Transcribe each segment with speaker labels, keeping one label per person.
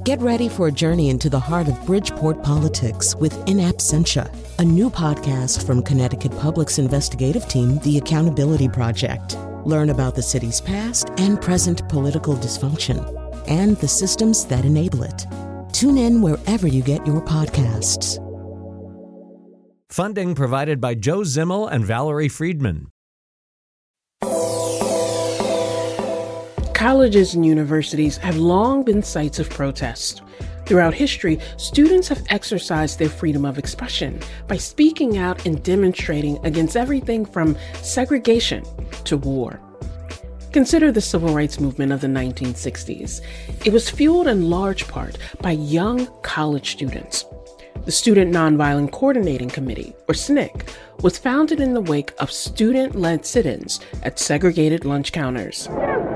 Speaker 1: Get ready for a journey into the heart of Bridgeport politics with In Absentia, a new podcast from Connecticut Public's investigative team, The Accountability Project. Learn about the city's past and present political dysfunction and the systems that enable it. Tune in wherever you get your podcasts.
Speaker 2: Funding provided by Joe Zimmel and Valerie Friedman.
Speaker 3: Colleges and universities have long been sites of protest. Throughout history, students have exercised their freedom of expression by speaking out and demonstrating against everything from segregation to war. Consider the civil rights movement of the 1960s. It was fueled in large part by young college students. The Student Nonviolent Coordinating Committee, or SNCC, was founded in the wake of student-led sit-ins at segregated lunch counters.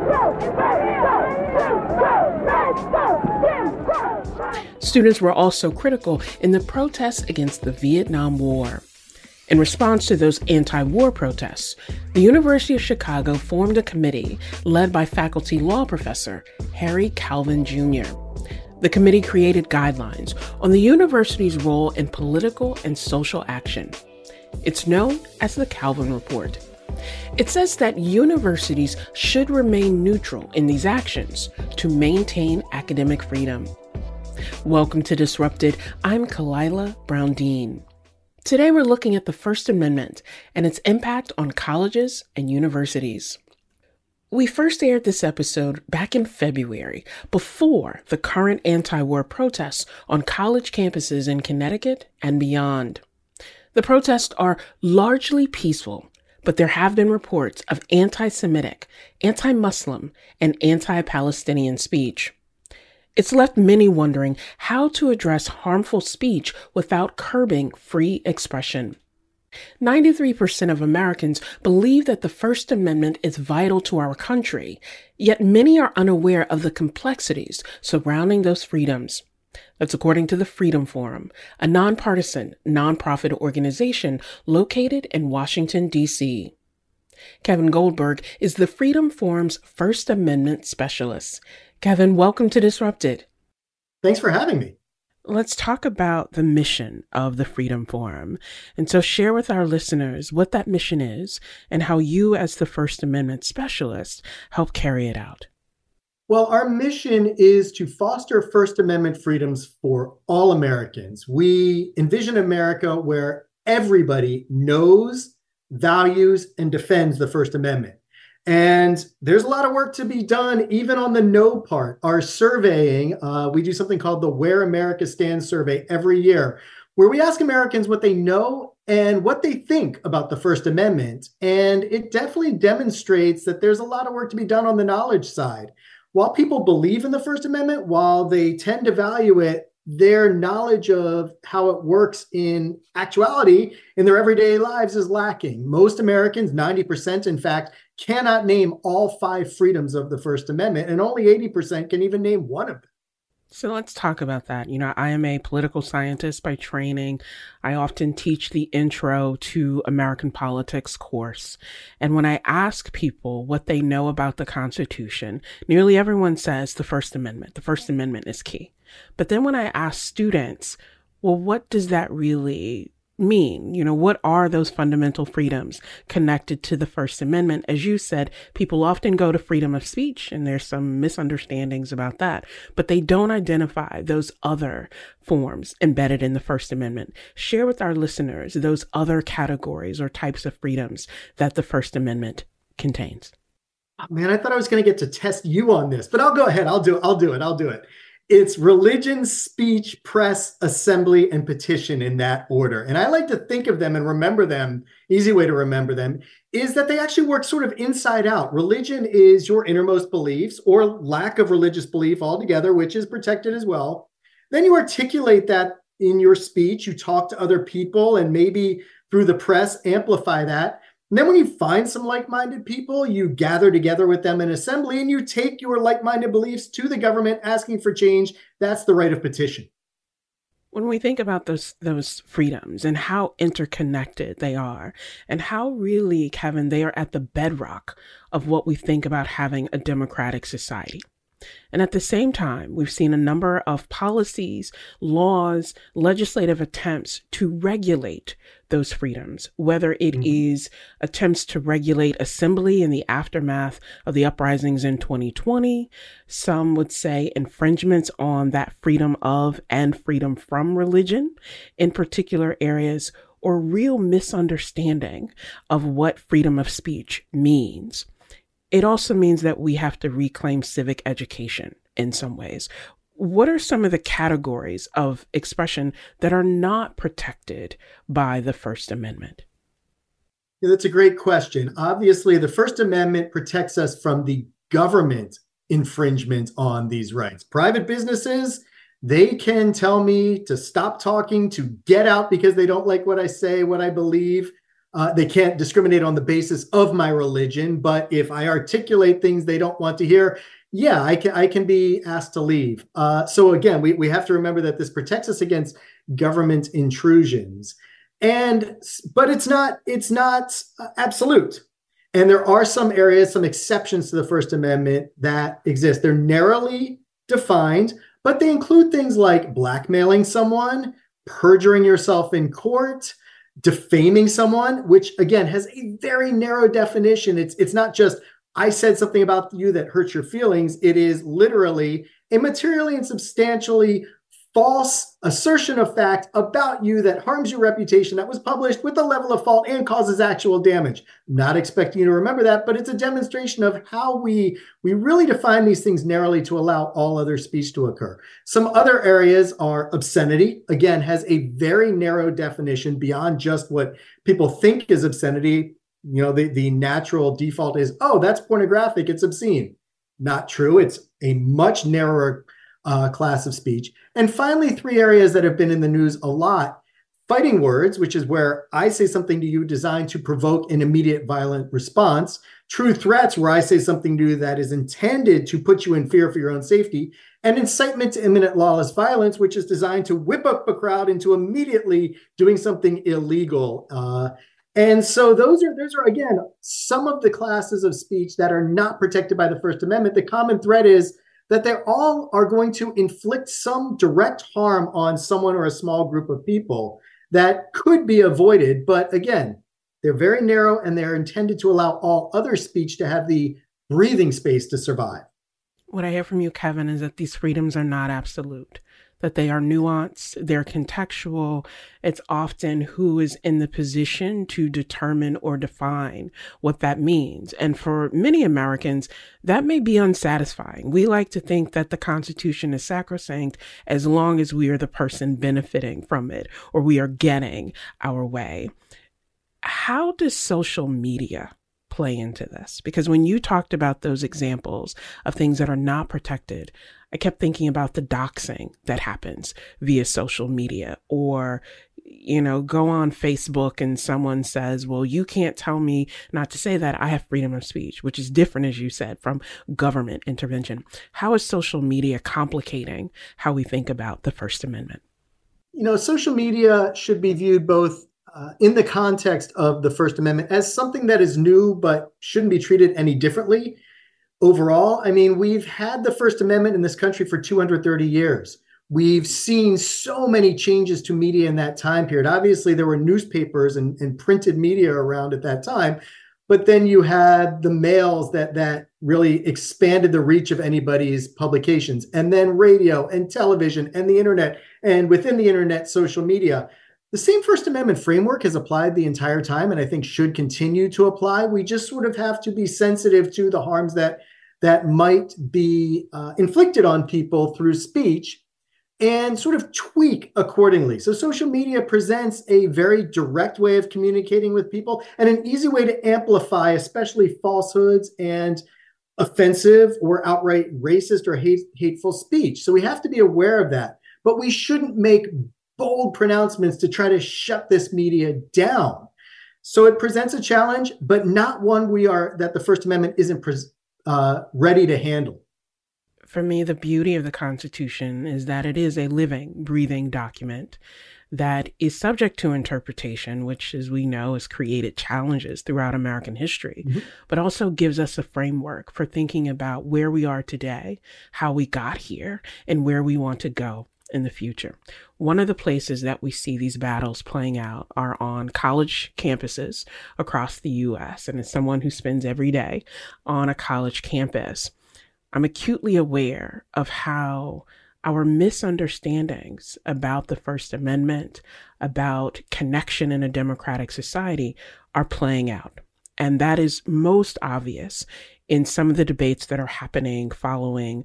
Speaker 3: Students were also critical in the protests against the Vietnam War. In response to those anti-war protests, the University of Chicago formed a committee led by faculty law professor Harry Calvin Jr. The committee created guidelines on the university's role in political and social action. It's known as the Calvin Report. It says that universities should remain neutral in these actions to maintain academic freedom. Welcome to Disrupted. I'm Kalila Brown-Dean. Today we're looking at the First Amendment and its impact on colleges and universities. We first aired this episode back in February, before the current anti-war protests on college campuses in Connecticut and beyond. The protests are largely peaceful, but there have been reports of anti-Semitic, anti-Muslim, and anti-Palestinian speech. It's left many wondering how to address harmful speech without curbing free expression. 93% of Americans believe that the First Amendment is vital to our country, yet many are unaware of the complexities surrounding those freedoms. That's according to the Freedom Forum, a nonpartisan, nonprofit organization located in Washington, D.C. Kevin Goldberg is the Freedom Forum's First Amendment specialist. Kevin, welcome to Disrupted.
Speaker 4: Thanks for having me.
Speaker 3: Let's talk about the mission of the Freedom Forum. And so share with our listeners what that mission is and how you, as the First Amendment specialist, help carry it out.
Speaker 4: Well, our mission is to foster First Amendment freedoms for all Americans. We envision America where everybody knows, values, and defends the First Amendment. And there's a lot of work to be done, even on the know part. Our surveying, we do something called the Where America Stands survey every year, where we ask Americans what they know and what they think about the First Amendment. And it definitely demonstrates that there's a lot of work to be done on the knowledge side. While people believe in the First Amendment, while they tend to value it, their knowledge of how it works in actuality in their everyday lives is lacking. Most Americans, 90% in fact, cannot name all 5 freedoms of the First Amendment, and only 80% can even name one of them.
Speaker 3: So let's talk about that. You know, I am a political scientist by training. I often teach the Intro to American Politics course. And when I ask people what they know about the Constitution, nearly everyone says the First Amendment. The First Amendment is key. But then when I ask students, well, what does that really mean? You know, what are those fundamental freedoms connected to the First Amendment? As you said, people often go to freedom of speech, and there's some misunderstandings about that, but they don't identify those other forms embedded in the First Amendment. Share with our listeners those other categories or types of freedoms that the First Amendment contains.
Speaker 4: Oh, man, I thought I was going to get to test you on this, but I'll go ahead. I'll do it. It's religion, speech, press, assembly, and petition in that order. And I like to think of them and remember them. Easy way to remember them is that they actually work sort of inside out. Religion is your innermost beliefs or lack of religious belief altogether, which is protected as well. Then you articulate that in your speech. You talk to other people and maybe through the press amplify that. And then when you find some like-minded people, you gather together with them in assembly and you take your like-minded beliefs to the government asking for change. That's the right of petition.
Speaker 3: When we think about those freedoms and how interconnected they are and how really, Kevin, they are at the bedrock of what we think about having a democratic society. And at the same time, we've seen a number of policies, laws, legislative attempts to regulate those freedoms, whether it is attempts to regulate assembly in the aftermath of the uprisings in 2020. Some would say infringements on that freedom of and freedom from religion in particular areas, or real misunderstanding of what freedom of speech means. It also means that we have to reclaim civic education in some ways. What are some of the categories of expression that are not protected by the First Amendment?
Speaker 4: Yeah, that's a great question. Obviously, the First Amendment protects us from the government infringement on these rights. Private businesses, they can tell me to stop talking, to get out because they don't like what I say, what I believe. They can't discriminate on the basis of my religion, but if I articulate things they don't want to hear, yeah, I can be asked to leave. So again, we have to remember that this protects us against government intrusions, but it's not absolute. And there are some areas, some exceptions to the First Amendment that exist. They're narrowly defined, but they include things like blackmailing someone, perjuring yourself in court, defaming someone, which again has a very narrow definition. It's not just I said something about you that hurts your feelings. It is literally a materially and substantially false assertion of fact about you that harms your reputation, that was published with a level of fault and causes actual damage. I'm not expecting you to remember that, but it's a demonstration of how we really define these things narrowly to allow all other speech to occur. Some other areas are obscenity, again, has a very narrow definition beyond just what people think is obscenity. You know, the natural default is, oh, that's pornographic, it's obscene. Not true. It's a much narrower class of speech. And finally, three areas that have been in the news a lot: fighting words, which is where I say something to you designed to provoke an immediate violent response; true threats, where I say something to you that is intended to put you in fear for your own safety; and incitement to imminent lawless violence, which is designed to whip up a crowd into immediately doing something illegal. And so those are, again, some of the classes of speech that are not protected by the First Amendment. The common thread is that they all are going to inflict some direct harm on someone or a small group of people that could be avoided. But again, they're very narrow and they're intended to allow all other speech to have the breathing space to survive.
Speaker 3: What I hear from you, Kevin, is that these freedoms are not absolute, that they are nuanced, they're contextual. It's often who is in the position to determine or define what that means. And for many Americans, that may be unsatisfying. We like to think that the Constitution is sacrosanct as long as we are the person benefiting from it or we are getting our way. How does social media play into this? Because when you talked about those examples of things that are not protected, I kept thinking about the doxing that happens via social media, or, go on Facebook and someone says, well, you can't tell me not to say that. I have freedom of speech, which is different, as you said, from government intervention. How is social media complicating how we think about the First Amendment?
Speaker 4: Social media should be viewed both in the context of the First Amendment as something that is new, but shouldn't be treated any differently. Overall, we've had the First Amendment in this country for 230 years. We've seen so many changes to media in that time period. Obviously, there were newspapers and printed media around at that time, but then you had the mails that really expanded the reach of anybody's publications, and then radio and television and the internet, and within the internet, social media. The same First Amendment framework has applied the entire time, and I think should continue to apply. We just sort of have to be sensitive to the harms that might be inflicted on people through speech and sort of tweak accordingly. So social media presents a very direct way of communicating with people and an easy way to amplify, especially falsehoods and offensive or outright racist or hateful speech. So we have to be aware of that, but we shouldn't make bold pronouncements to try to shut this media down. So it presents a challenge, but not one that the First Amendment isn't ready to handle.
Speaker 3: For me, the beauty of the Constitution is that it is a living, breathing document. that is subject to interpretation, which, as we know, has created challenges throughout American history, but also gives us a framework for thinking about where we are today, how we got here, and where we want to go in the future. One of the places that we see these battles playing out are on college campuses across the U.S. And as someone who spends every day on a college campus, I'm acutely aware of how our misunderstandings about the First Amendment, about connection in a democratic society, are playing out. And that is most obvious in some of the debates that are happening following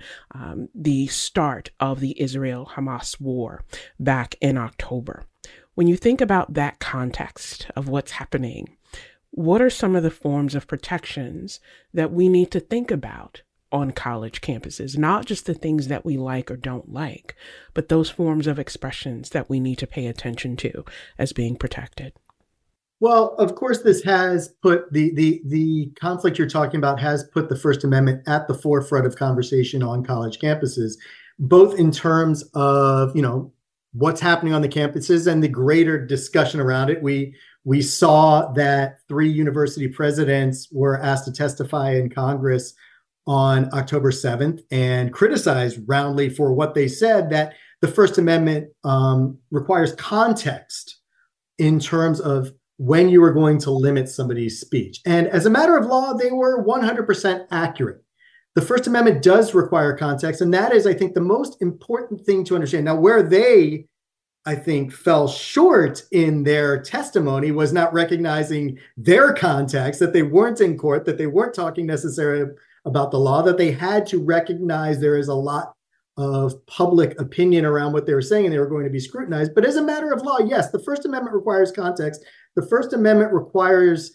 Speaker 3: the start of the Israel-Hamas war back in October. When you think about that context of what's happening, what are some of the forms of protections that we need to think about on college campuses? Not just the things that we like or don't like, but those forms of expressions that we need to pay attention to as being protected.
Speaker 4: Well, of course, this has put the conflict you're talking about has put the First Amendment at the forefront of conversation on college campuses, both in terms of, what's happening on the campuses and the greater discussion around it. We saw that 3 university presidents were asked to testify in Congress on October 7th and criticized roundly for what they said, that the First Amendment requires context in terms of when you were going to limit somebody's speech. And as a matter of law, they were 100% accurate. The First Amendment does require context, and that is, I think, the most important thing to understand. Now, where they, I think, fell short in their testimony was not recognizing their context, that they weren't in court, that they weren't talking necessarily about the law, that they had to recognize there is a lot of public opinion around what they were saying, and they were going to be scrutinized. But as a matter of law, yes, the First Amendment requires context. The First Amendment requires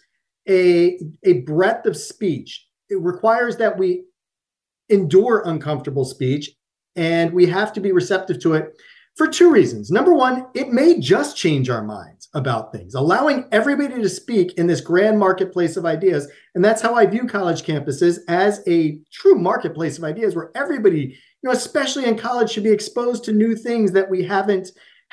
Speaker 4: a breadth of speech. It requires that we endure uncomfortable speech, and we have to be receptive to it for 2 reasons. Number one, it may just change our minds about things, allowing everybody to speak in this grand marketplace of ideas. And that's how I view college campuses, as a true marketplace of ideas where everybody, especially in college, should be exposed to new things that we haven't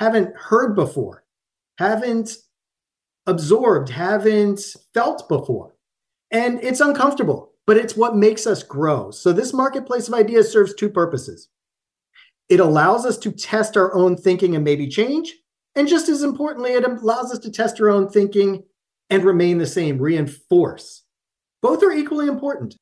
Speaker 4: heard before, haven't absorbed, haven't felt before. And it's uncomfortable, but it's what makes us grow. So this marketplace of ideas serves 2 purposes. It allows us to test our own thinking and maybe change. And just as importantly, it allows us to test our own thinking and remain the same, reinforce. Both are equally important.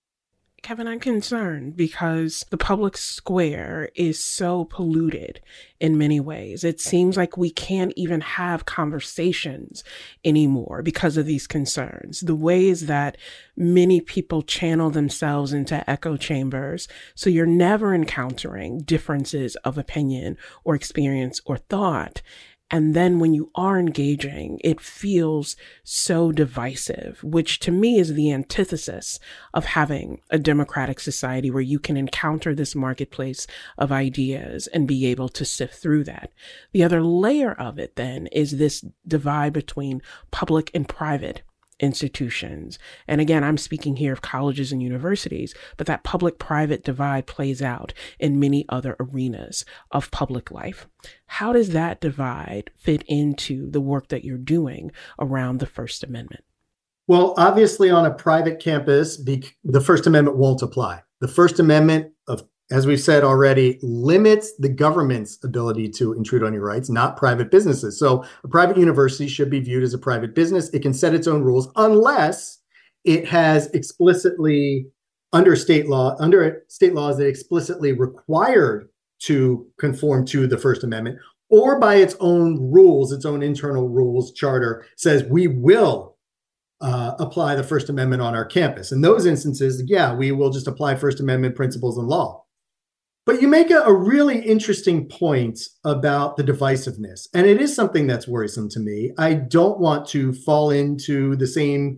Speaker 3: Kevin, I'm concerned because the public square is so polluted in many ways. It seems like we can't even have conversations anymore because of these concerns. The ways that many people channel themselves into echo chambers, so you're never encountering differences of opinion or experience or thought. And then when you are engaging, it feels so divisive, which to me is the antithesis of having a democratic society where you can encounter this marketplace of ideas and be able to sift through that. The other layer of it then is this divide between public and private institutions. And again, I'm speaking here of colleges and universities, but that public-private divide plays out in many other arenas of public life. How does that divide fit into the work that you're doing around the First Amendment?
Speaker 4: Well, obviously on a private campus, the First Amendment won't apply. The First Amendment, as we've said already, limits the government's ability to intrude on your rights, not private businesses. So a private university should be viewed as a private business. It can set its own rules unless it has explicitly, under state laws that explicitly required to conform to the First Amendment, or by its own rules, its own internal rules charter says we will apply the First Amendment on our campus. In those instances, we will just apply First Amendment principles and law. But you make a really interesting point about the divisiveness, and it is something that's worrisome to me. I don't want to fall into the same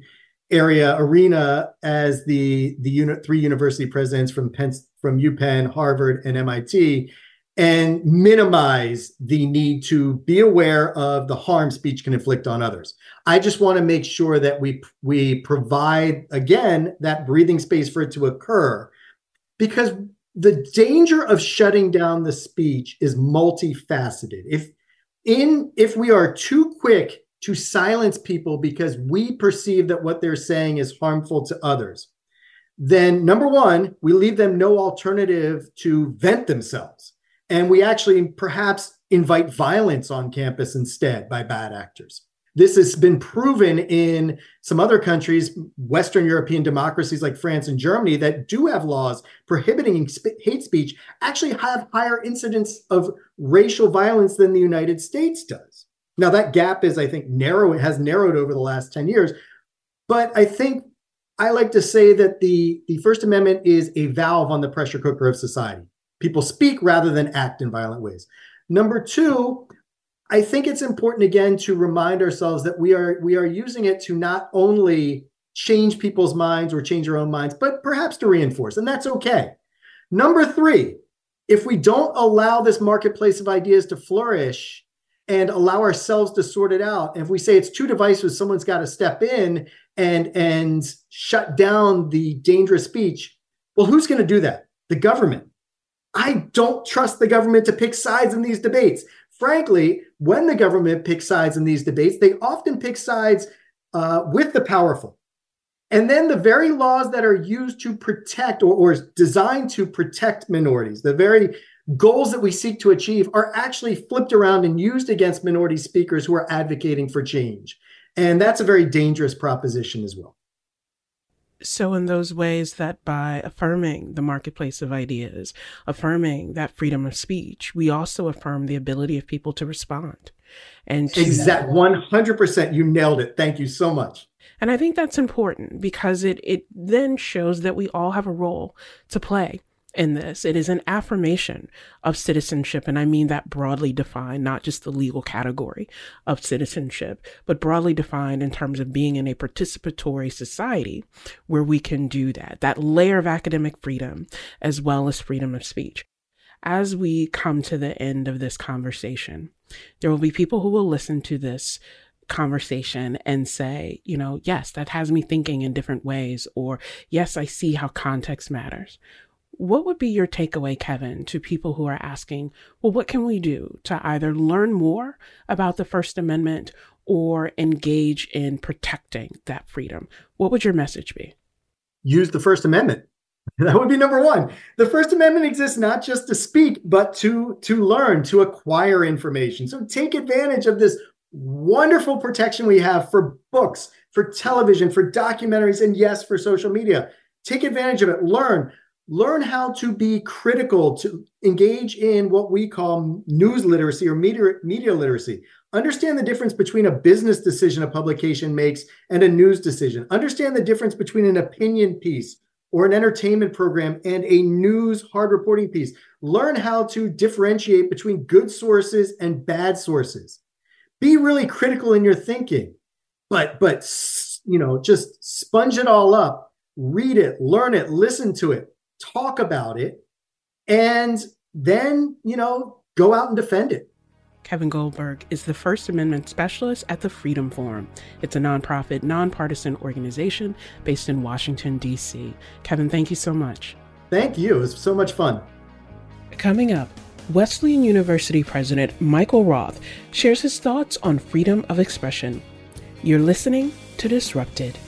Speaker 4: arena as the 3 university presidents from UPenn, Harvard, and MIT, and minimize the need to be aware of the harm speech can inflict on others. I just want to make sure that we provide, again, that breathing space for it to occur, because the danger of shutting down the speech is multifaceted. if we are too quick to silence people because we perceive that what they're saying is harmful to others, then number one, we leave them no alternative to vent themselves. And we actually perhaps invite violence on campus instead by bad actors. This has been proven in some other countries, Western European democracies like France and Germany, that do have laws prohibiting hate speech, actually have higher incidence of racial violence than the United States does. Now, that gap is, I think, has narrowed over the last 10 years. But I think I like to say that the First Amendment is a valve on the pressure cooker of society. People speak rather than act in violent ways. Number two, I think it's important, again, to remind ourselves that we are using it to not only change people's minds or change our own minds, but perhaps to reinforce, and that's okay. Number three, if we don't allow this marketplace of ideas to flourish and allow ourselves to sort it out, and if we say it's too divisive, someone's got to step in and shut down the dangerous speech, well, who's going to do that? The government. I don't trust the government to pick sides in these debates. Frankly, when the government picks sides in these debates, they often pick sides with the powerful. And then the very laws that are used to protect or designed to protect minorities, the very goals that we seek to achieve, are actually flipped around and used against minority speakers who are advocating for change. And that's a very dangerous proposition as well.
Speaker 3: So in those ways that by affirming the marketplace of ideas, affirming that freedom of speech, we also affirm the ability of people to respond. And
Speaker 4: exactly, 100%. You nailed it. Thank you so much.
Speaker 3: And I think that's important because it then shows that we all have a role to play in this. It is an affirmation of citizenship. And I mean that broadly defined, not just the legal category of citizenship, but broadly defined in terms of being in a participatory society where we can do that layer of academic freedom, as well as freedom of speech. As we come to the end of this conversation, there will be people who will listen to this conversation and say, yes, that has me thinking in different ways, or yes, I see how context matters. What would be your takeaway, Kevin, to people who are asking, well, what can we do to either learn more about the First Amendment or engage in protecting that freedom? What would your message be?
Speaker 4: Use the First Amendment. That would be number one. The First Amendment exists not just to speak, but to learn, to acquire information. So take advantage of this wonderful protection we have for books, for television, for documentaries, and yes, for social media. Take advantage of it. Learn how to be critical, to engage in what we call news literacy or media literacy. Understand the difference between a business decision a publication makes and a news decision. Understand the difference between an opinion piece or an entertainment program and a news hard reporting piece. Learn how to differentiate between good sources and bad sources. Be really critical in your thinking, but just sponge it all up. Read it, learn it, listen to it. Talk about it, and then, go out and defend it.
Speaker 3: Kevin Goldberg is the First Amendment specialist at the Freedom Forum. It's a nonprofit, nonpartisan organization based in Washington, D.C. Kevin, thank you so much.
Speaker 4: Thank you. It was so much fun.
Speaker 3: Coming up, Wesleyan University President Michael Roth shares his thoughts on freedom of expression. You're listening to Disrupted.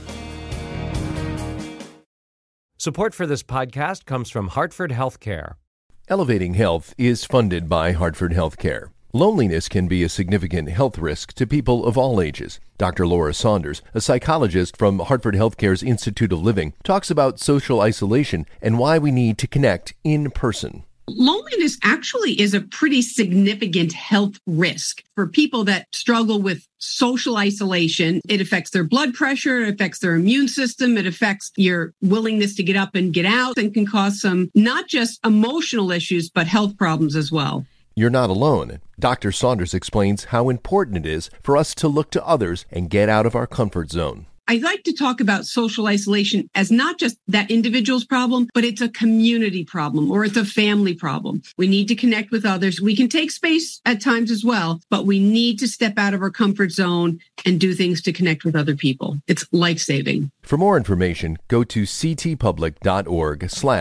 Speaker 2: Support for this podcast comes from Hartford Healthcare.
Speaker 5: Elevating Health is funded by Hartford Healthcare. Loneliness can be a significant health risk to people of all ages. Dr. Laura Saunders, a psychologist from Hartford Healthcare's Institute of Living, talks about social isolation and why we need to connect in person.
Speaker 6: Loneliness actually is a pretty significant health risk for people that struggle with social isolation. It affects their blood pressure, it affects their immune system, it affects your willingness to get up and get out, and can cause some not just emotional issues, but health problems as well.
Speaker 5: You're not alone. Dr. Saunders explains how important it is for us to look to others and get out of our comfort zone.
Speaker 6: I like to talk about social isolation as not just that individual's problem, but it's a community problem or it's a family problem. We need to connect with others. We can take space at times as well, but we need to step out of our comfort zone and do things to connect with other people. It's life-saving.
Speaker 5: For more information, go to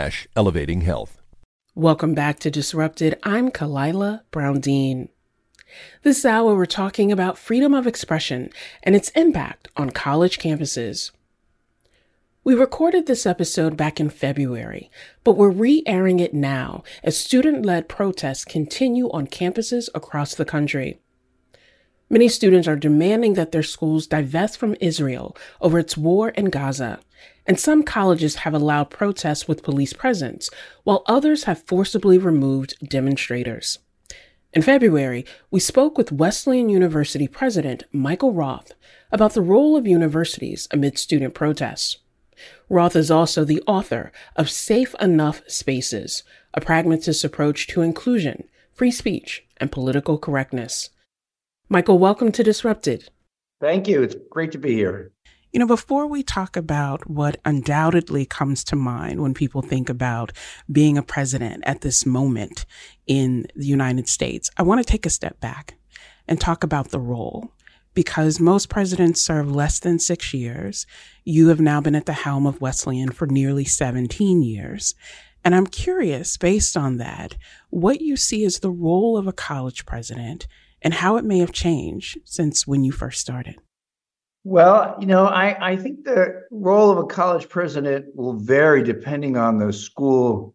Speaker 5: ctpublic.org/elevatinghealth.
Speaker 3: Welcome back to Disrupted. I'm Kalila Brown-Dean. This hour, we're talking about freedom of expression and its impact on college campuses. We recorded this episode back in February, but we're re-airing it now as student-led protests continue on campuses across the country. Many students are demanding that their schools divest from Israel over its war in Gaza, and some colleges have allowed protests with police presence, while others have forcibly removed demonstrators. In February, we spoke with Wesleyan University President Michael Roth about the role of universities amid student protests. Roth is also the author of Safe Enough Spaces, a pragmatist approach to inclusion, free speech, and political correctness. Michael, welcome to Disrupted.
Speaker 7: Thank you. It's great to be here.
Speaker 3: Before we talk about what undoubtedly comes to mind when people think about being a president at this moment in the United States, I want to take a step back and talk about the role. Because most presidents serve less than 6 years, you have now been at the helm of Wesleyan for nearly 17 years. And I'm curious, based on that, what you see as the role of a college president and how it may have changed since when you first started.
Speaker 7: Well, I think the role of a college president will vary depending on the school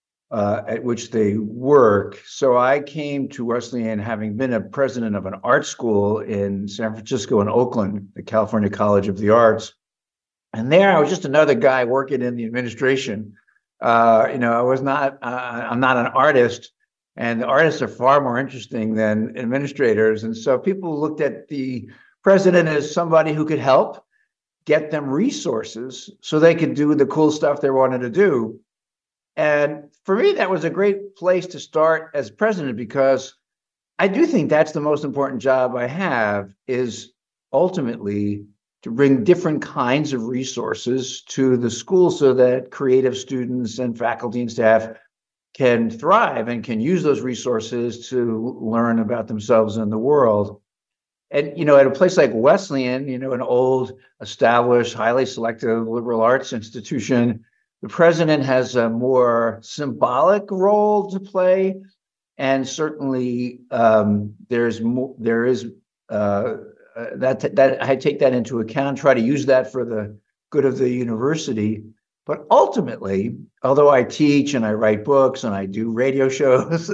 Speaker 7: at which they work. So I came to Wesleyan having been a president of an art school in San Francisco and Oakland, the California College of the Arts. And there I was just another guy working in the administration. I'm not an artist, and the artists are far more interesting than administrators. And so people looked at the president as somebody who could help get them resources so they could do the cool stuff they wanted to do. And for me, that was a great place to start as president, because I do think that's the most important job I have, is ultimately to bring different kinds of resources to the school so that creative students and faculty and staff can thrive and can use those resources to learn about themselves and the world. And, at a place like Wesleyan, an old, established, highly selective liberal arts institution, the president has a more symbolic role to play. And certainly there is that I take that into account, try to use that for the good of the university. But ultimately, although I teach and I write books and I do radio shows,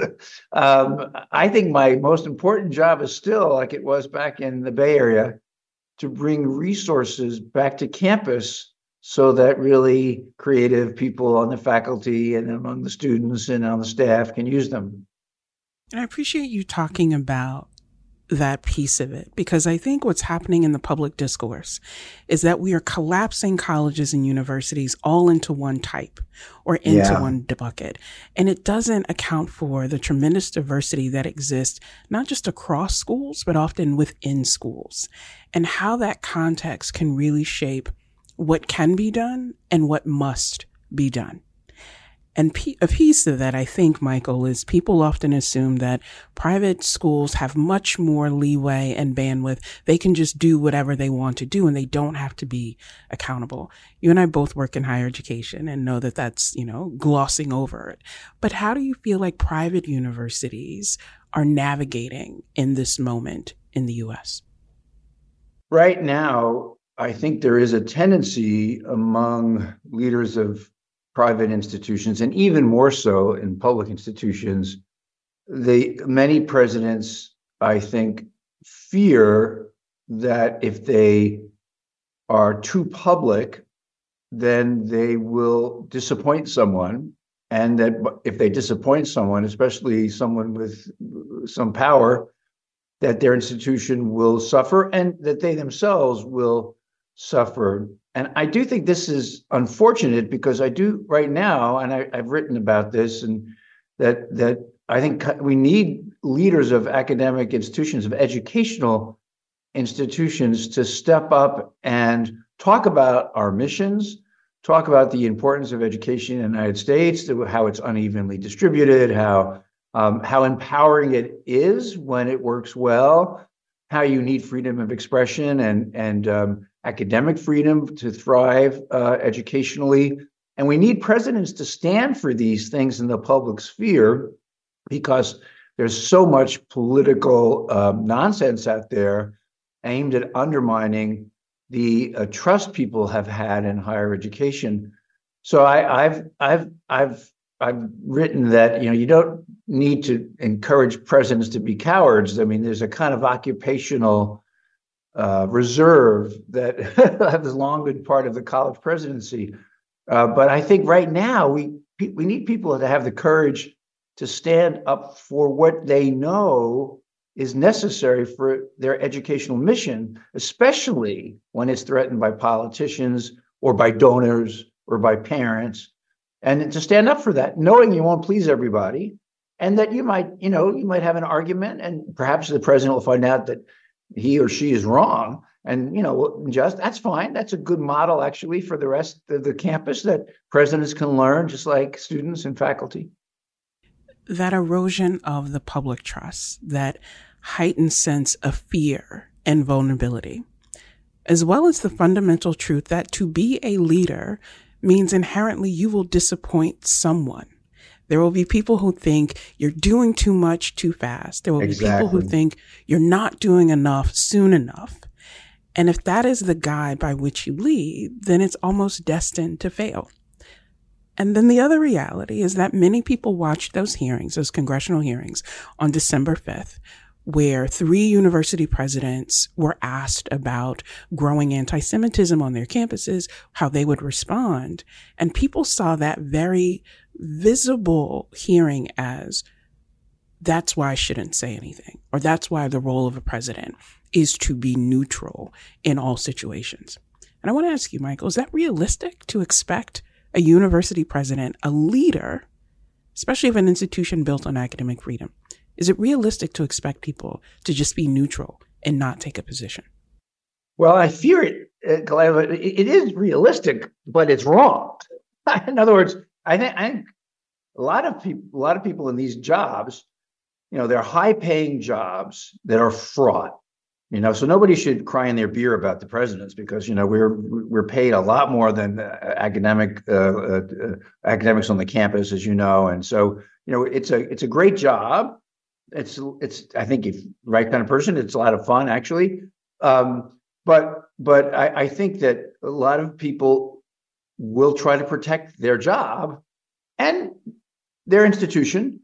Speaker 7: I think my most important job is still, like it was back in the Bay Area, to bring resources back to campus so that really creative people on the faculty and among the students and on the staff can use them.
Speaker 3: And I appreciate you talking about that piece of it, because I think what's happening in the public discourse is that we are collapsing colleges and universities all into one type or into one bucket. And it doesn't account for the tremendous diversity that exists, not just across schools, but often within schools, and how that context can really shape what can be done and what must be done. And a piece of that, I think, Michael, is people often assume that private schools have much more leeway and bandwidth. They can just do whatever they want to do and they don't have to be accountable. You and I both work in higher education and know that that's, glossing over it. But how do you feel like private universities are navigating in this moment in the U.S.?
Speaker 7: Right now, I think there is a tendency among leaders of private institutions, and even more so in public institutions, many presidents, I think, fear that if they are too public, then they will disappoint someone. And that if they disappoint someone, especially someone with some power, that their institution will suffer and that they themselves will suffer. And I do think this is unfortunate, because I do right now, and I've written about this, and that I think we need leaders of academic institutions, of educational institutions, to step up and talk about our missions, talk about the importance of education in the United States, how it's unevenly distributed, how empowering it is when it works well, how you need freedom of expression and academic freedom to thrive educationally. And we need presidents to stand for these things in the public sphere, because there's so much political nonsense out there aimed at undermining the trust people have had in higher education. So I've written that, you don't need to encourage presidents to be cowards. I mean, there's a kind of occupational reserve that has long been part of the college presidency. But I think right now we need people to have the courage to stand up for what they know is necessary for their educational mission, especially when it's threatened by politicians or by donors or by parents, and to stand up for that, knowing you won't please everybody, and that you might have an argument, and perhaps the president will find out that he or she is wrong, and that's fine. That's a good model actually for the rest of the campus that presidents can learn, just like students and faculty.
Speaker 3: That erosion of the public trust, that heightened sense of fear and vulnerability, as well as the fundamental truth that to be a leader means inherently you will disappoint someone. There will be people who think you're doing too much too fast. There will be people who think you're not doing enough soon enough. And if that is the guide by which you lead, then it's almost destined to fail. And then the other reality is that many people watched those hearings, those congressional hearings on December 5th, where 3 university presidents were asked about growing anti-Semitism on their campuses, how they would respond. And people saw that very visible hearing as, that's why I shouldn't say anything, or that's why the role of a president is to be neutral in all situations. And I want to ask you, Michael, is that realistic to expect a university president, a leader, especially of an institution built on academic freedom? Is it realistic to expect people to just be neutral and not take a position?
Speaker 7: Well, I fear it, it is realistic, but it's wrong. In other words, I think a lot of people in these jobs, they're high-paying jobs that are fraught. So nobody should cry in their beer about the presidents, because we're paid a lot more than academics on the campus, as you know, and so it's a great job. It's I think if the right kind of person, it's a lot of fun actually. But I think that a lot of people will try to protect their job and their institution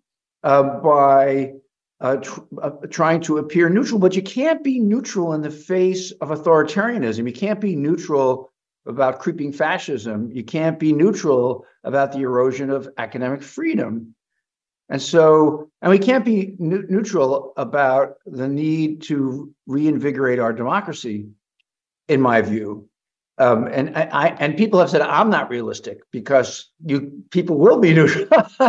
Speaker 7: by trying to appear neutral. But you can't be neutral in the face of authoritarianism. You can't be neutral about creeping fascism. You can't be neutral about the erosion of academic freedom. And we can't be neutral about the need to reinvigorate our democracy, in my view. And people have said, I'm not realistic, because people will be neutral,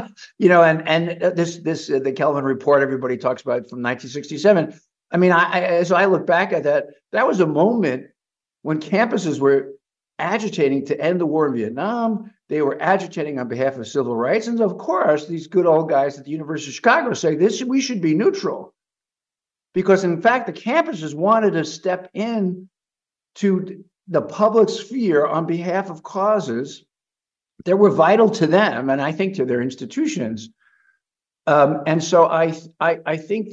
Speaker 7: the Kelvin report everybody talks about from 1967. I mean, as I look back at that was a moment when campuses were agitating to end the war in Vietnam. They were agitating on behalf of civil rights. And of course, these good old guys at the University of Chicago say we should be neutral, because in fact, the campuses wanted to step in to the public sphere on behalf of causes that were vital to them, and I think to their institutions. And so I think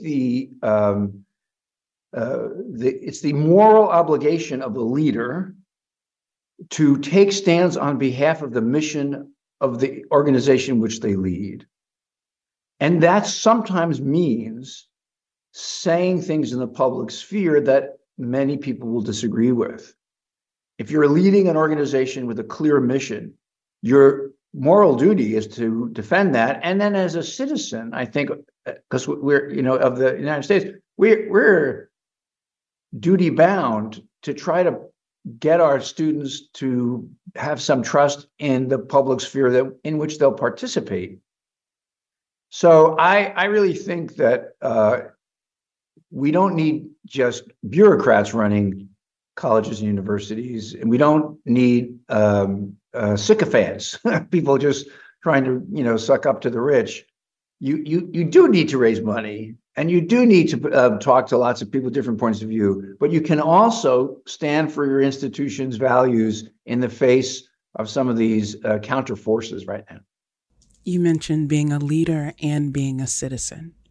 Speaker 7: it's the moral obligation of the leader to take stands on behalf of the mission of the organization which they lead. And that sometimes means saying things in the public sphere that many people will disagree with. If you're leading an organization with a clear mission, your moral duty is to defend that. And then as a citizen, I think, because we're, of the United States, we're duty bound to try to get our students to have some trust in the public sphere in which they'll participate. So I really think that we don't need just bureaucrats running colleges and universities, and we don't need sycophants, people just trying to suck up to the rich. You do need to raise money, and you do need to talk to lots of people with different points of view, but you can also stand for your institution's values in the face of some of these counter forces right now.
Speaker 3: You mentioned being a leader and being a citizen.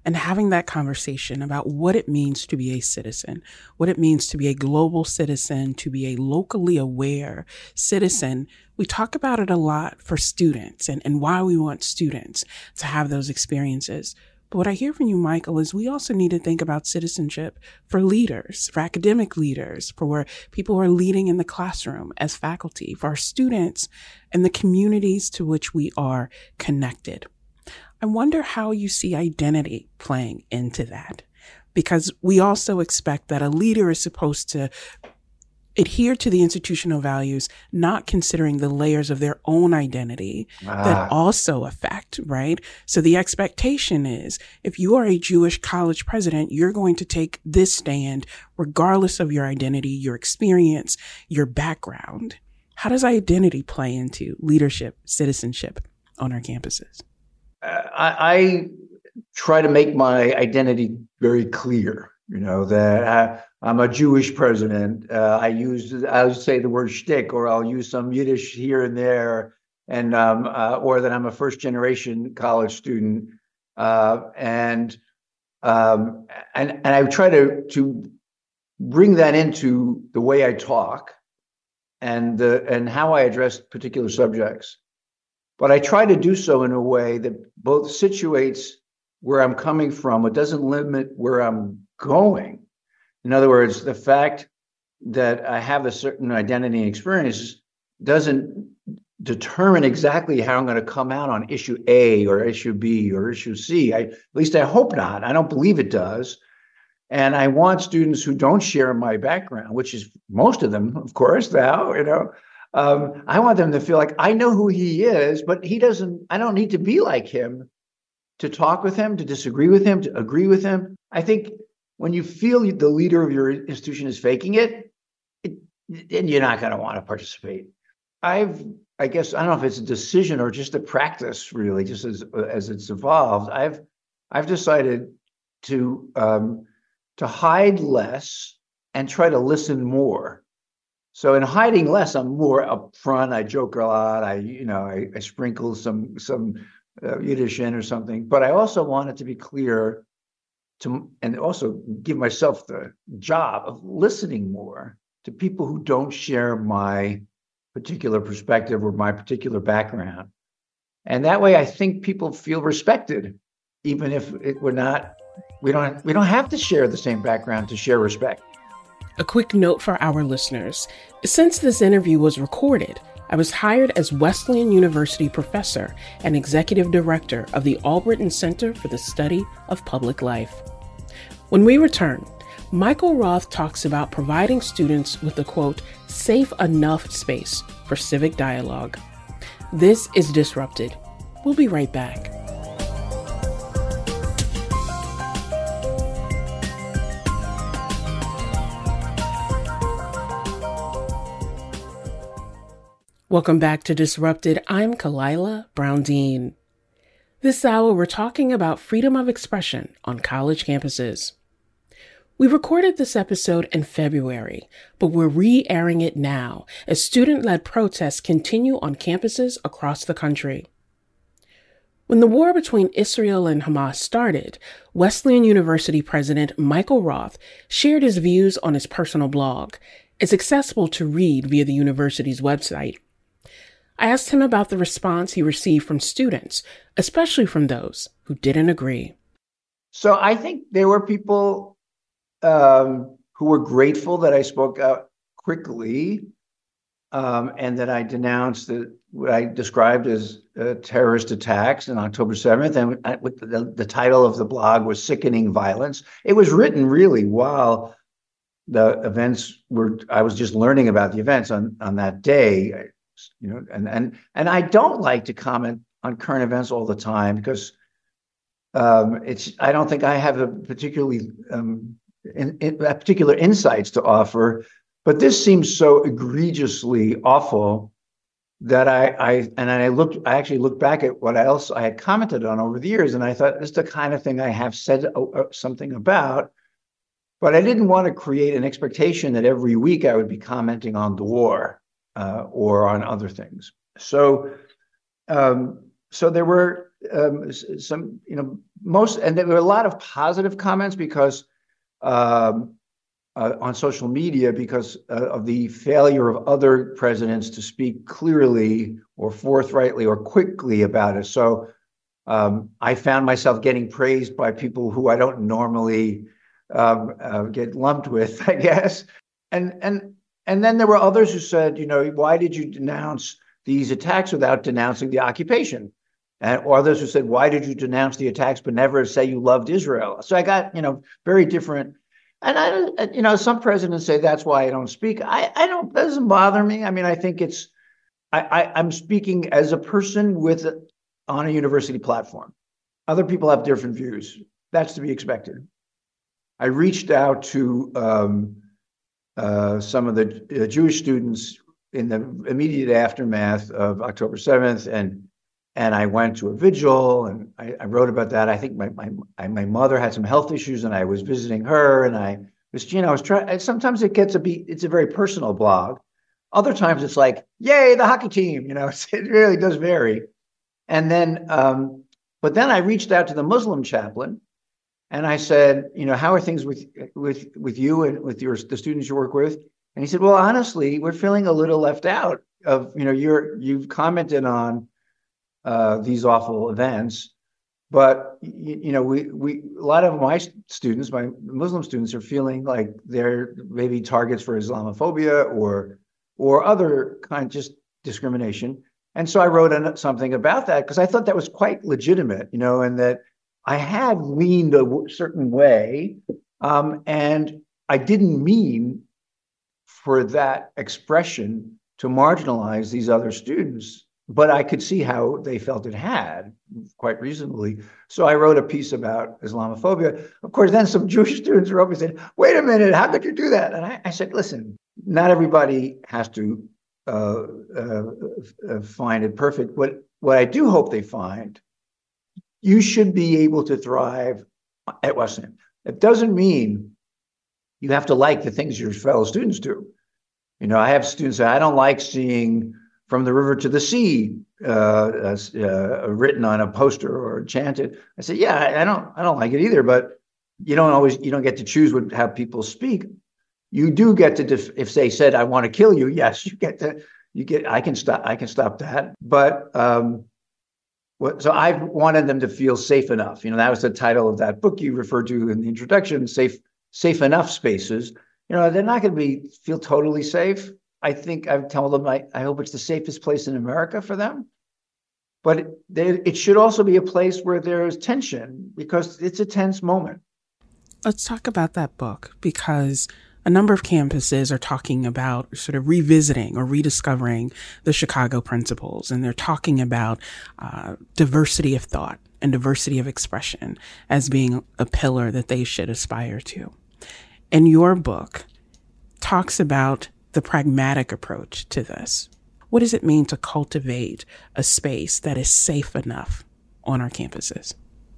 Speaker 3: and having that conversation about what it means to be a citizen, what it means to be a global citizen, to be a locally aware citizen. We talk about it a lot for students and why we want students to have those experiences. But what I hear from you, Michael, is we also need to think about citizenship for leaders, for academic leaders, for where people are leading in the classroom as faculty, for our students and the communities to which we are connected. I wonder how you see identity playing into that, because we also expect that a leader is supposed to adhere to the institutional values, not considering the layers of their own identity that also affect, right? So the expectation is if you are a Jewish college president, you're going to take this stand regardless of your identity, your experience, your background. How does identity play into leadership, citizenship on our campuses?
Speaker 7: I try to make my identity very clear, that I'm a Jewish president. I'll say the word shtick, or I'll use some Yiddish here and there, and or that I'm a first generation college student, and I try to bring that into the way I talk and how I address particular subjects. But I try to do so in a way that both situates where I'm coming from, but doesn't limit where I'm going. In other words, the fact that I have a certain identity and experience doesn't determine exactly how I'm going to come out on issue A or issue B or issue C. At least I hope not. I don't believe it does. And I want students who don't share my background, which is most of them, of course, now, I want them to feel like I know who he is, but I don't need to be like him to talk with him, to disagree with him, to agree with him. I think when you feel the leader of your institution is faking it, then you're not going to want to participate. I guess, I don't know if it's a decision or just a practice, really, just as it's evolved. I've decided to hide less and try to listen more. So in hiding less, I'm more upfront. I joke a lot. I sprinkle some Yiddish in or something. But I also want it to be clear and also give myself the job of listening more to people who don't share my particular perspective or my particular background. And that way, I think people feel respected, even if we don't have to share the same background to share respect.
Speaker 3: A quick note for our listeners. Since this interview was recorded, I was hired as Wesleyan University professor and executive director of the Albritton Center for the Study of Public Life. When we return, Michael Roth talks about providing students with a, quote, safe enough space for civic dialogue. This is Disrupted. We'll be right back. Welcome back to Disrupted. I'm Kalila Brown-Dean. This hour, we're talking about freedom of expression on college campuses. We recorded this episode in February, but we're re-airing it now as student-led protests continue on campuses across the country. When the war between Israel and Hamas started, Wesleyan University President Michael Roth shared his views on his personal blog. It's accessible to read via the university's website. I asked him about the response he received from students, especially from those who didn't agree.
Speaker 7: So I think there were people who were grateful that I spoke out quickly and that I denounced what I described as terrorist attacks on October 7th. And the title of the blog was Sickening Violence. It was written really while the events I was just learning about the events on that day. And I don't like to comment on current events all the time because I don't think I have a particular insights to offer. But this seems so egregiously awful that I actually looked back at what else I had commented on over the years, and I thought this is the kind of thing I have said something about. But I didn't want to create an expectation that every week I would be commenting on the war. Or on other things. So there were some, most, and there were a lot of positive comments because on social media because of the failure of other presidents to speak clearly or forthrightly or quickly about it. So I found myself getting praised by people who I don't normally get lumped with, I guess. And then there were others who said, why did you denounce these attacks without denouncing the occupation? Or others who said, why did you denounce the attacks but never say you loved Israel? So I got, very different. And some presidents say that's why I don't speak. I don't, it doesn't bother me. I mean, I think I'm speaking as a person on a university platform. Other people have different views. That's to be expected. I reached out to some of the Jewish students in the immediate aftermath of October 7th, and I went to a vigil, and I wrote about that. I think my mother had some health issues, and I was visiting her, and I was trying. Sometimes it's a very personal blog. Other times it's like, yay, the hockey team. It really does vary. And then, but then I reached out to the Muslim chaplain, and I said, how are things with you and with the students you work with? And he said, well, honestly, we're feeling a little left out of, you've commented on these awful events, but we a lot of my students, my Muslim students, are feeling like they're maybe targets for Islamophobia or other kind of just discrimination. And so I wrote something about that because I thought that was quite legitimate, and that I had leaned a certain way, and I didn't mean for that expression to marginalize these other students. But I could see how they felt it had, quite reasonably. So I wrote a piece about Islamophobia. Of course, then some Jewish students wrote me and said, wait a minute, how could you do that? And I said, listen, not everybody has to find it perfect. What I do hope they find, you should be able to thrive at Wesleyan. It doesn't mean you have to like the things your fellow students do. I have students that I don't like seeing From the River to the Sea written on a poster or chanted. I say, yeah, I don't like it either, but you don't get to choose how people speak. You do get to, if they said, I want to kill you, yes, I can stop that. But so I wanted them to feel safe enough. That was the title of that book you referred to in the introduction, Safe Enough Spaces. They're not going to feel totally safe. I think I've told them I hope it's the safest place in America for them. But it should also be a place where there's tension because it's a tense moment.
Speaker 3: Let's talk about that book, because a number of campuses are talking about sort of revisiting or rediscovering the Chicago principles. And they're talking about diversity of thought and diversity of expression as being a pillar that they should aspire to. And your book talks about the pragmatic approach to this. What does it mean to cultivate a space that is safe enough on our campuses?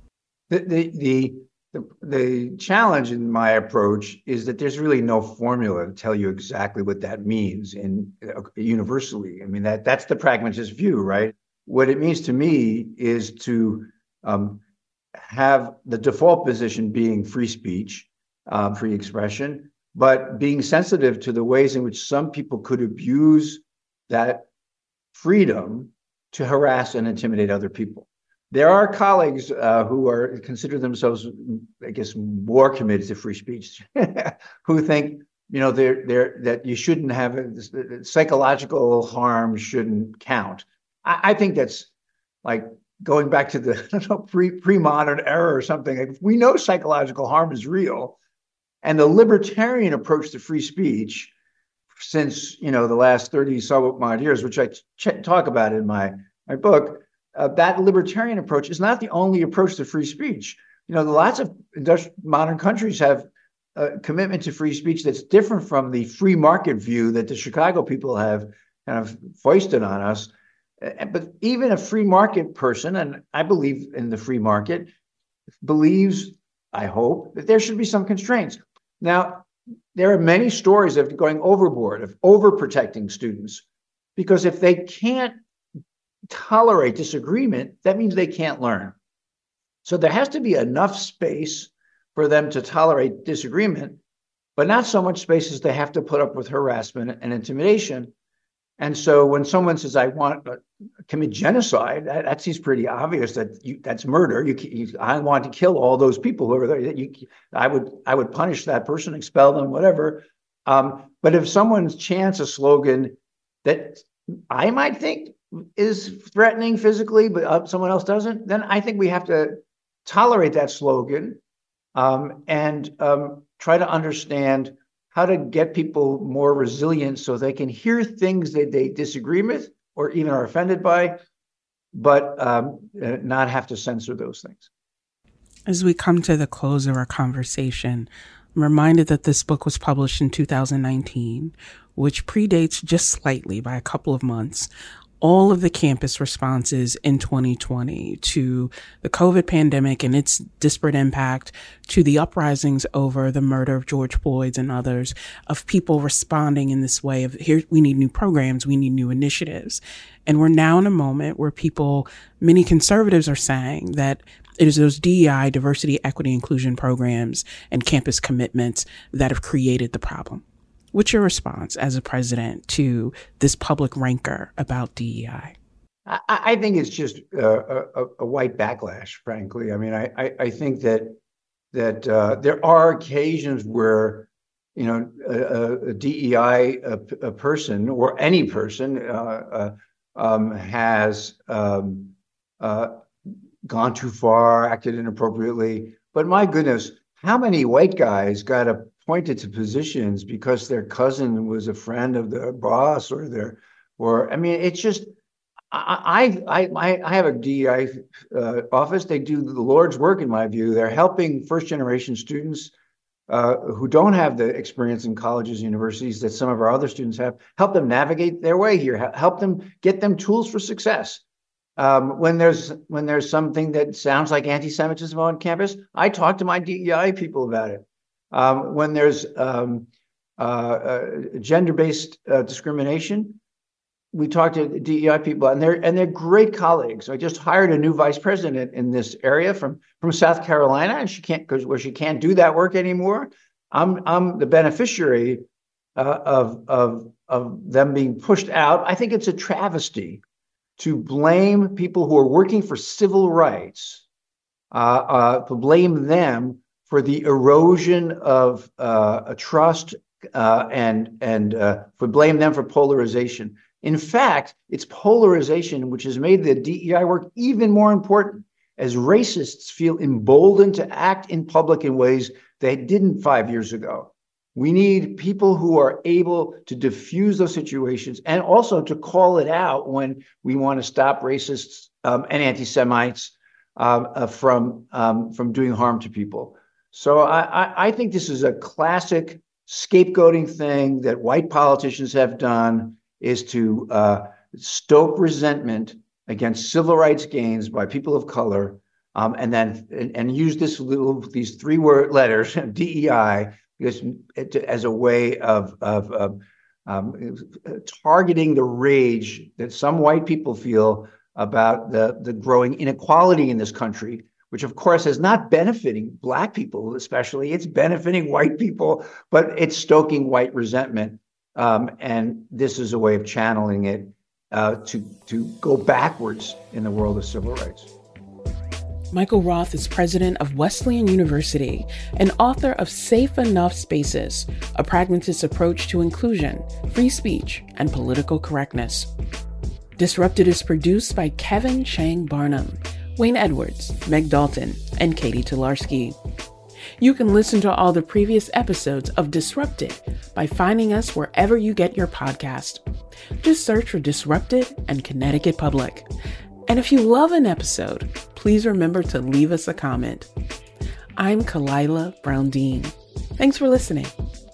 Speaker 7: The challenge in my approach is that there's really no formula to tell you exactly what that means universally. I mean, that's the pragmatist view, right? What it means to me is to have the default position being free speech, free expression, but being sensitive to the ways in which some people could abuse that freedom to harass and intimidate other people. There are colleagues who consider themselves, I guess, more committed to free speech, who think, that you shouldn't have psychological harm shouldn't count. I think that's like going back to the pre-modern era or something. Like, we know psychological harm is real, and the libertarian approach to free speech, since the last 30 some odd years, which I talk about in my book. That libertarian approach is not the only approach to free speech. Lots of modern countries have a commitment to free speech that's different from the free market view that the Chicago people have kind of foisted on us. But even a free market person, and I believe in the free market, believes, I hope, that there should be some constraints. Now, there are many stories of going overboard, of overprotecting students, because if they can't tolerate disagreement, that means they can't learn. So there has to be enough space for them to tolerate disagreement, but not so much space as they have to put up with harassment and intimidation. And so when someone says, I want to commit genocide, that seems pretty obvious that that's murder. I want to kill all those people who are there. I would punish that person, expel them, whatever. But if someone chants a slogan that I might think is threatening physically, but someone else doesn't, then I think we have to tolerate that slogan and try to understand how to get people more resilient so they can hear things that they disagree with or even are offended by, but not have to censor those things.
Speaker 3: As we come to the close of our conversation, I'm reminded that this book was published in 2019, which predates just slightly by a couple of months all of the campus responses in 2020 to the COVID pandemic and its disparate impact, to the uprisings over the murder of George Floyd and others, of people responding in this way of, here, we need new programs, we need new initiatives. And we're now in a moment where many conservatives are saying that it is those DEI, diversity, equity, inclusion programs and campus commitments that have created the problem. What's your response as a president to this public rancor about DEI?
Speaker 7: I think it's just a white backlash, frankly. I mean, I think that there are occasions where, a DEI a person or any person has gone too far, acted inappropriately. But my goodness, how many white guys got appointed to positions because their cousin was a friend of their boss it's just, I have a DEI office. They do the Lord's work, in my view. They're helping first generation students who don't have the experience in colleges and universities that some of our other students have, help them navigate their way here, help them get them tools for success. When there's something that sounds like anti-Semitism on campus, I talk to my DEI people about it. When there's gender-based discrimination, we talk to DEI people, and they're great colleagues. I just hired a new vice president in this area from South Carolina, and she can't do that work anymore. I'm the beneficiary of them being pushed out. I think it's a travesty to blame people who are working for civil rights, to blame them for the erosion of trust and for blame them for polarization. In fact, it's polarization which has made the DEI work even more important, as racists feel emboldened to act in public in ways they didn't 5 years ago. We need people who are able to diffuse those situations and also to call it out when we want to stop racists and anti-Semites from doing harm to people. So I think this is a classic scapegoating thing that white politicians have done, is to stoke resentment against civil rights gains by people of color, and then use these three-word letters, DEI, as a way of targeting the rage that some white people feel about the growing inequality in this country, which of course is not benefiting Black people especially. It's benefiting white people, but it's stoking white resentment. And this is a way of channeling it to go backwards in the world of civil rights.
Speaker 3: Michael Roth is president of Wesleyan University and author of Safe Enough Spaces, a pragmatist approach to inclusion, free speech, and political correctness. Disrupted is produced by Kevin Chang Barnum, Wayne Edwards, Meg Dalton, and Katie Tolarski. You can listen to all the previous episodes of Disrupted by finding us wherever you get your podcast. Just search for Disrupted and Connecticut Public. And if you love an episode, please remember to leave us a comment. I'm Kalila Brown-Dean. Thanks for listening.